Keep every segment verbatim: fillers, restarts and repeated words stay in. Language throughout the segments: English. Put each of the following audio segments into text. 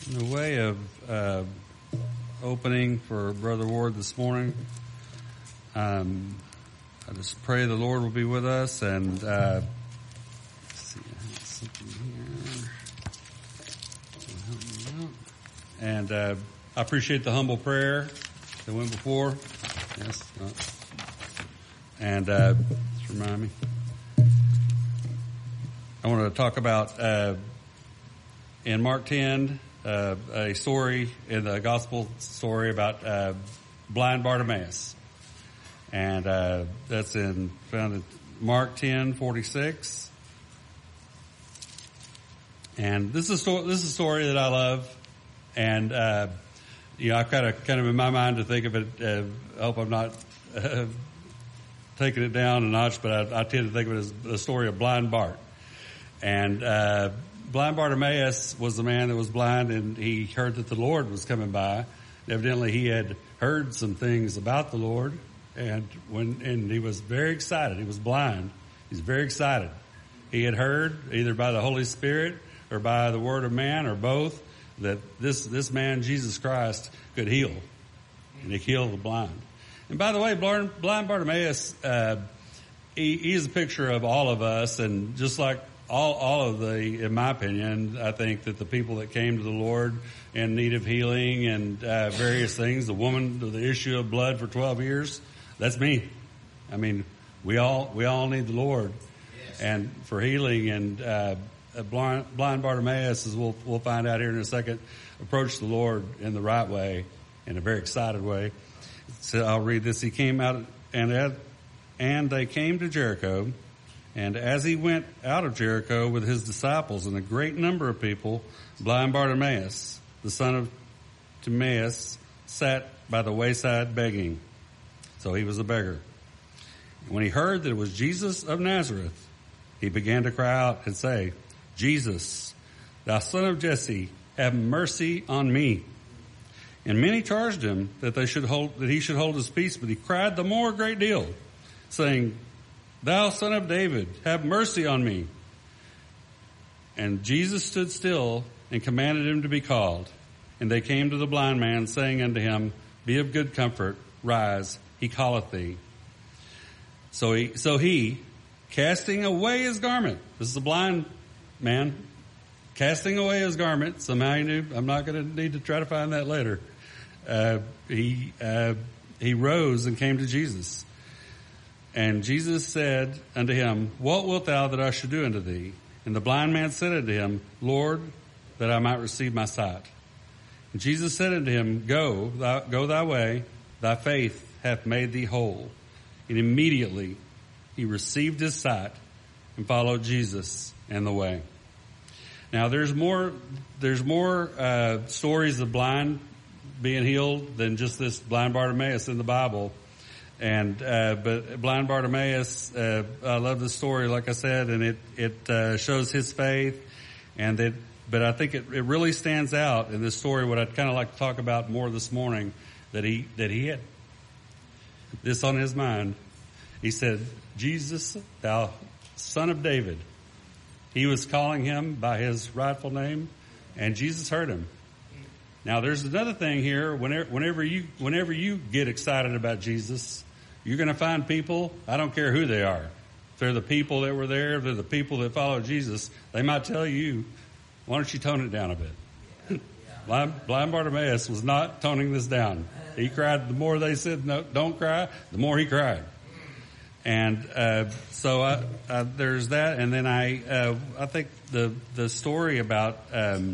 In the way of uh, opening for Brother Ward this morning, um, I just pray the Lord will be with us. And uh, let's see, I have something here. Help me out. And uh, I appreciate the humble prayer that went before. Yes. Uh, and uh, just remind me. I want to talk about uh, in Mark ten. Uh, a story in the gospel story about uh, blind Bartimaeus, and uh, that's in found in Mark ten forty six. And this is a story, this is a story that I love, and uh, you know I've kind of kind of in my mind to think of it. Uh, I hope I'm not uh, taking it down a notch, but I, I tend to think of it as the story of blind Bart, and. Uh, Blind Bartimaeus was the man that was blind, and he heard that the Lord was coming by. Evidently, he had heard some things about the Lord, and when and he was very excited. He was blind. He's very excited. He had heard either by the Holy Spirit or by the word of man or both that this this man Jesus Christ could heal, and he healed the blind. And by the way, blind, blind Bartimaeus, uh, he, he is a picture of all of us, and just like. All, all of the, in my opinion, I think that the people that came to the Lord in need of healing and uh, various things, the woman with the issue of blood for twelve years, that's me. I mean, we all we all need the Lord, yes. And for healing. And uh, blind, blind Bartimaeus, as we'll we'll find out here in a second, approached the Lord in the right way, in a very excited way. So I'll read this. He came out and and they came to Jericho. And as he went out of Jericho with his disciples and a great number of people, blind Bartimaeus, the son of Timaeus, sat by the wayside begging. So he was a beggar. When he heard that it was Jesus of Nazareth, he began to cry out and say, Jesus, thou son of Jesse, have mercy on me. And many charged him that they should hold, that he should hold his peace, but he cried the more a great deal, saying, Thou son of David, have mercy on me. And Jesus stood still and commanded him to be called. And they came to the blind man, saying unto him, Be of good comfort, rise, he calleth thee. So he, so he, casting away his garment, this is a blind man, casting away his garment, somehow he knew, I'm not going to need to try to find that later. Uh, he, uh, he rose and came to Jesus. And Jesus said unto him, What wilt thou that I should do unto thee? And the blind man said unto him, Lord, that I might receive my sight. And Jesus said unto him, Go, thou, go thy way, thy faith hath made thee whole. And immediately he received his sight and followed Jesus in the way. Now there's more, there's more uh, stories of blind being healed than just this blind Bartimaeus in the Bible. And, uh, but blind Bartimaeus, uh, I love the story, like I said, and it, it, uh, shows his faith. And that, but I think it, it really stands out in this story, what I'd kind of like to talk about more this morning, that he, that he had this on his mind. He said, Jesus, thou son of David. He was calling him by his rightful name, and Jesus heard him. Now there's another thing here, whenever, whenever you, whenever you get excited about Jesus, you're going to find people, I don't care who they are. If they're the people that were there, if they're the people that follow Jesus, they might tell you, why don't you tone it down a bit? Yeah, yeah. blind, blind Bartimaeus was not toning this down. He cried, the more they said, no, don't cry, the more he cried. And, uh, so I, I, there's that. And then I, uh, I think the, the story about, um,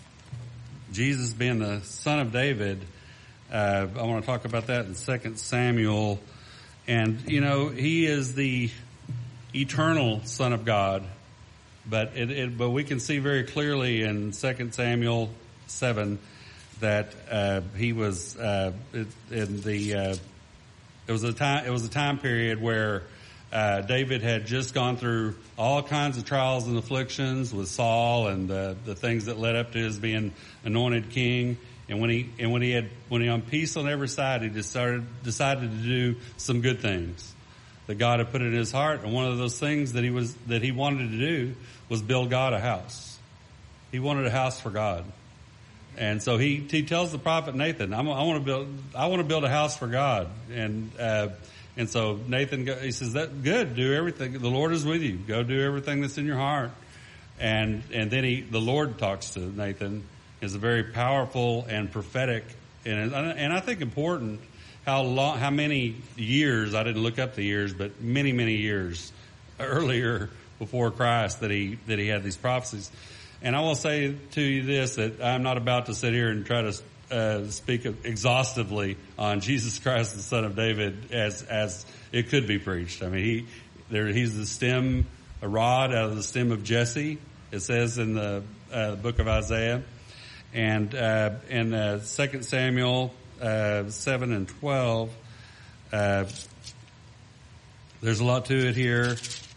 Jesus being the son of David, uh, I want to talk about that in Second Samuel. And, you know, he is the eternal Son of God, but it, it but we can see very clearly in Second Samuel seven that uh, he was uh, in the uh, it was a time it was a time period where uh, David had just gone through all kinds of trials and afflictions with Saul and the the things that led up to his being anointed king. And when he and when he had when he on peace on every side, he just started decided to do some good things that God had put in his heart. And one of those things that he was that he wanted to do was build God a house. He wanted a house for God. And so he, he tells the prophet Nathan, I'm, I want to build, I want to build a house for God. And, uh, and so Nathan, he says, that good, do everything. The Lord is with you. Go do everything that's in your heart. And, and then he, the Lord talks to Nathan. It's a very powerful and prophetic, and, and I think important how long, how many years, I didn't look up the years, but many, many years earlier before Christ that he, that he had these prophecies. And I will say to you this, that I'm not about to sit here and try to uh, speak exhaustively on Jesus Christ, the Son of David, as as it could be preached. I mean, he there he's the stem, a rod out of the stem of Jesse. It says in the uh, book of Isaiah, and uh, in uh, Second Samuel uh, seven and twelve, uh, there's a lot to it here.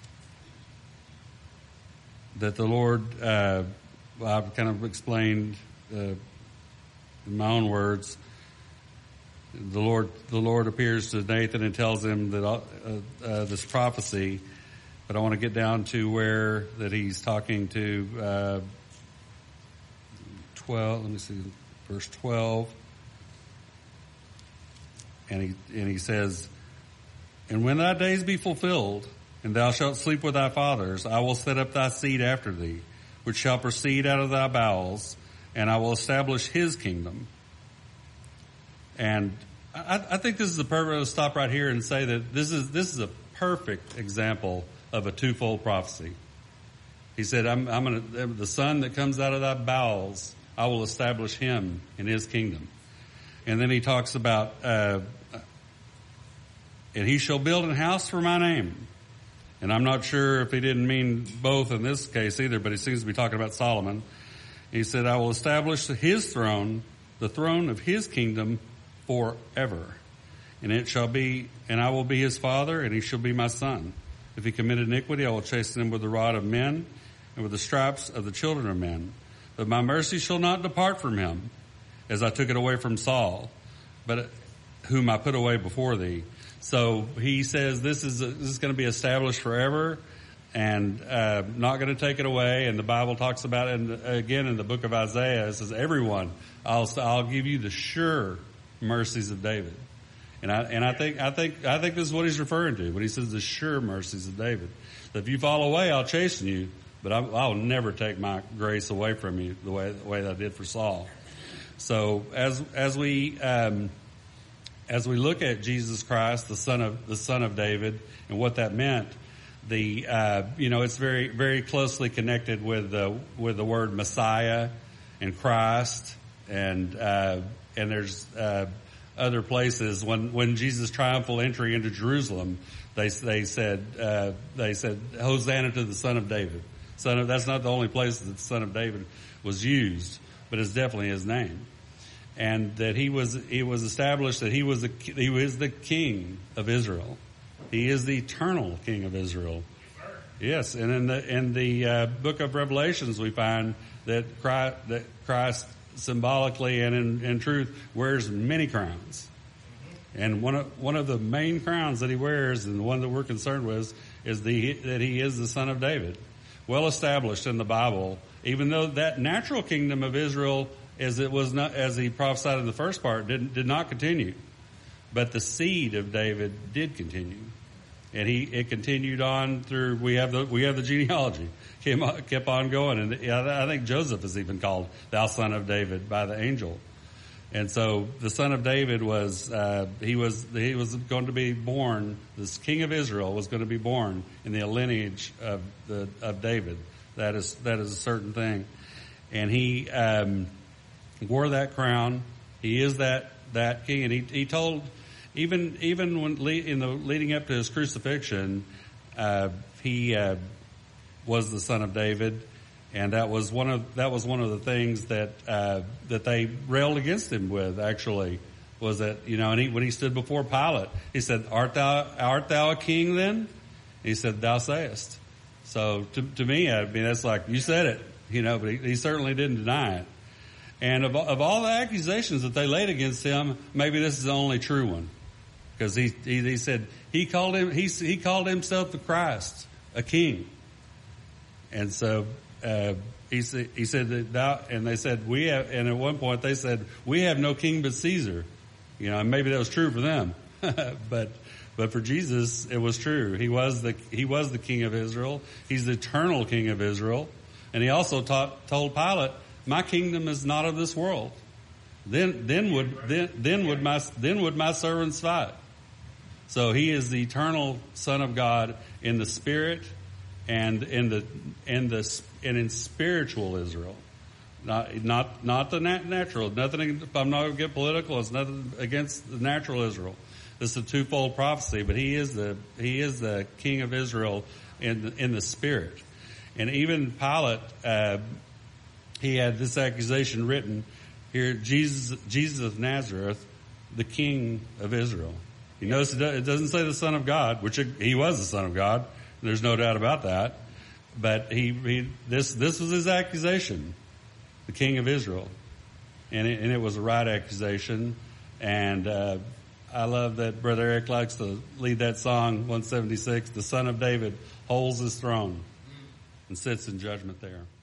That the Lord, uh, I've kind of explained uh, in my own words. The Lord, the Lord appears to Nathan and tells him that uh, uh, this prophecy. But I want to get down to where that he's talking to uh, twelve. Let me see, verse twelve, and he and he says, "And when thy days be fulfilled, and thou shalt sleep with thy fathers, I will set up thy seed after thee, which shall proceed out of thy bowels, and I will establish his kingdom." And I, I think this is a perfect, I'll stop right here and say that this is, this is a perfect example of a twofold prophecy. He said, I'm, I'm gonna, the son that comes out of thy bowels, I will establish him in his kingdom. And then he talks about, uh, and he shall build an house for my name. And I'm not sure if he didn't mean both in this case either, but he seems to be talking about Solomon. He said, I will establish his throne, the throne of his kingdom forever. And it shall be, and I will be his father, and he shall be my son. If he commit iniquity, I will chasten him with the rod of men and with the stripes of the children of men. But my mercy shall not depart from him, as I took it away from Saul, but whom I put away before thee. So he says this is, this is going to be established forever and uh, not going to take it away. And the Bible talks about it, and again in the book of Isaiah, it says, everyone, I'll, I'll give you the sure mercies of David. And I, and I think, I think, I think this is what he's referring to when he says the sure mercies of David. That if you fall away, I'll chasten you, but I, I'll never take my grace away from you the way, the way that I did for Saul. So as, as we, um, As we look at Jesus Christ, the son of the son of David, and what that meant, the uh, you know it's very very closely connected with the with the word Messiah and Christ, and uh, and there's uh, other places when when Jesus' triumphal entry into Jerusalem, they they said uh, they said Hosanna to the Son of David. Son of, that's not the only place that the Son of David was used, but it's definitely his name. And that he was, it was established that he was the, he was the King of Israel. He is the eternal King of Israel. Yes, and in the in the uh, book of Revelations we find that Christ, that Christ symbolically and in, in truth wears many crowns. And one of one of the main crowns that he wears, and the one that we're concerned with, is the that he is the Son of David, well established in the Bible. Even though that natural kingdom of Israel, as it was not, as he prophesied in the first part, did, did not continue. But the seed of David did continue. And he, it continued on through, we have the, we have the genealogy. Came, kept on going. And I think Joseph is even called thou son of David by the angel. And so the son of David was, uh, he was, he was going to be born, this king of Israel was going to be born in the lineage of the, of David. That is, that is a certain thing. And he, um, wore that crown. He is that, that king. And he, he told, even, even when, in the leading up to his crucifixion, uh, he, uh, was the son of David. And that was one of, that was one of the things that, uh, that they railed against him with, actually, was that, you know, and he, when he stood before Pilate, he said, art thou, art thou a king then? He said, thou sayest. So to, to me, I mean, that's like, you said it, you know, but he, he certainly didn't deny it. And of, of all the accusations that they laid against him, maybe this is the only true one, because he, he he said he called him he he called himself the Christ, a king, and so uh, he said, he said that thou, and they said, we have, and at one point they said, we have no king but Caesar. You know, and maybe that was true for them. but, but for Jesus, it was true. He was the, he was the king of Israel. He's the eternal king of Israel. And he also taught, told Pilate, my kingdom is not of this world. Then, then would, then, then would my, then would my servants fight. So he is the eternal Son of God in the spirit and in the, in the, and in spiritual Israel. Not, not, not the nat- natural. Nothing, I'm not going to get political. It's nothing against the natural Israel. This is a twofold prophecy, but he is the, he is the king of Israel in the, in the spirit. And even Pilate, uh, he had this accusation written here, Jesus, Jesus of Nazareth, the king of Israel. You notice it doesn't say the Son of God, which he was the Son of God. There's no doubt about that. But he, he this, this was his accusation, the king of Israel. And it, and it was a right accusation. And, uh, I love that Brother Eric likes to lead that song, one seventy-six, the Son of David holds his throne and sits in judgment there.